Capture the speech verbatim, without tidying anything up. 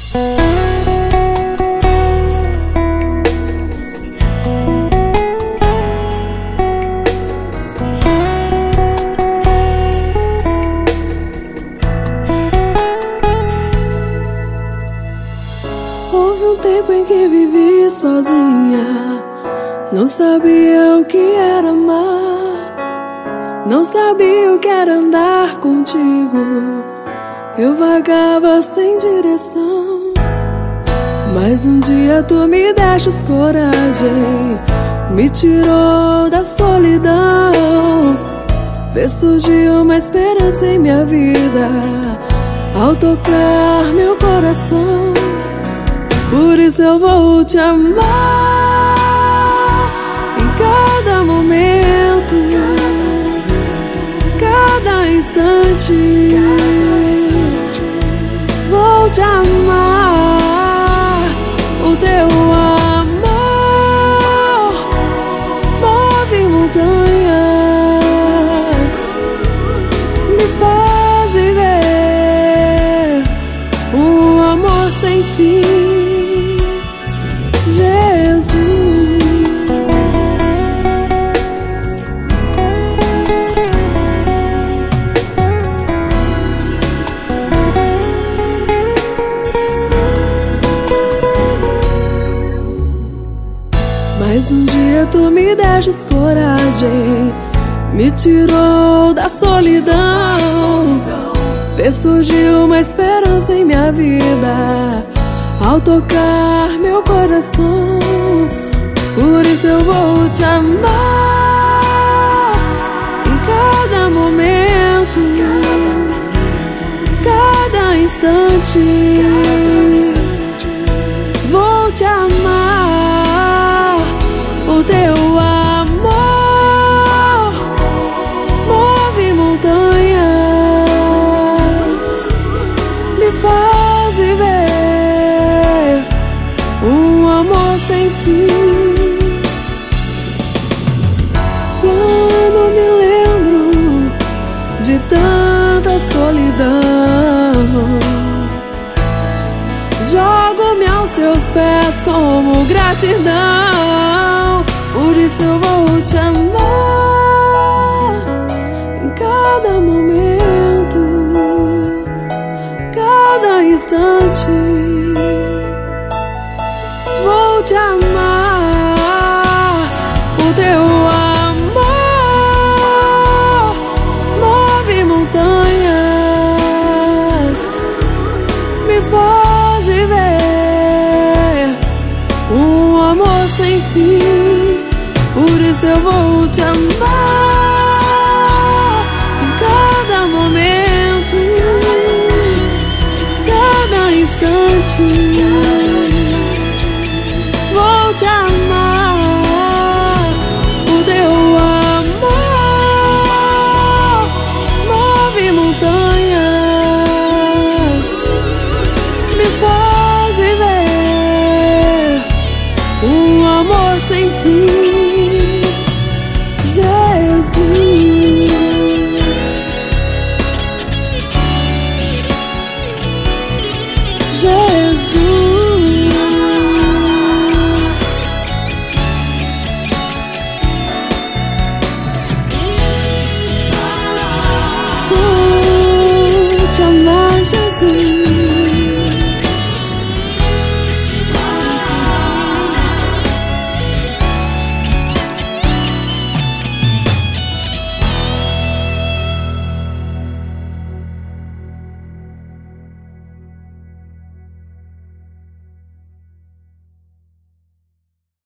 Houve um tempo em que vivi sozinha, não sabia o que era amar, não sabia o que era andar contigo. Eu vagava sem direção, mas um dia tu me deste coragem, me tirou da solidão, fez surgir uma esperança em minha vida, ao tocar meu coração. Por isso eu vou te amar em cada momento, cada instante. Vou te amar, o teu amor move montanhas, me faz viver um amor sem fim. Mas um dia tu me destes coragem, me tirou da solidão, fez surgir uma esperança em minha vida, ao tocar meu coração. Por isso eu vou te amar em cada momento, cada instante. Vou te amar, o teu amor move montanhas, me faz viver um amor sem fim. Quando me lembro de tanta solidão, jogo-me aos seus pés como gratidão. Por isso eu vou te amar em cada momento, cada instante. Vou te amar, o teu amor move montanhas, me faz viver um amor sem fim. Por isso eu vou te amar.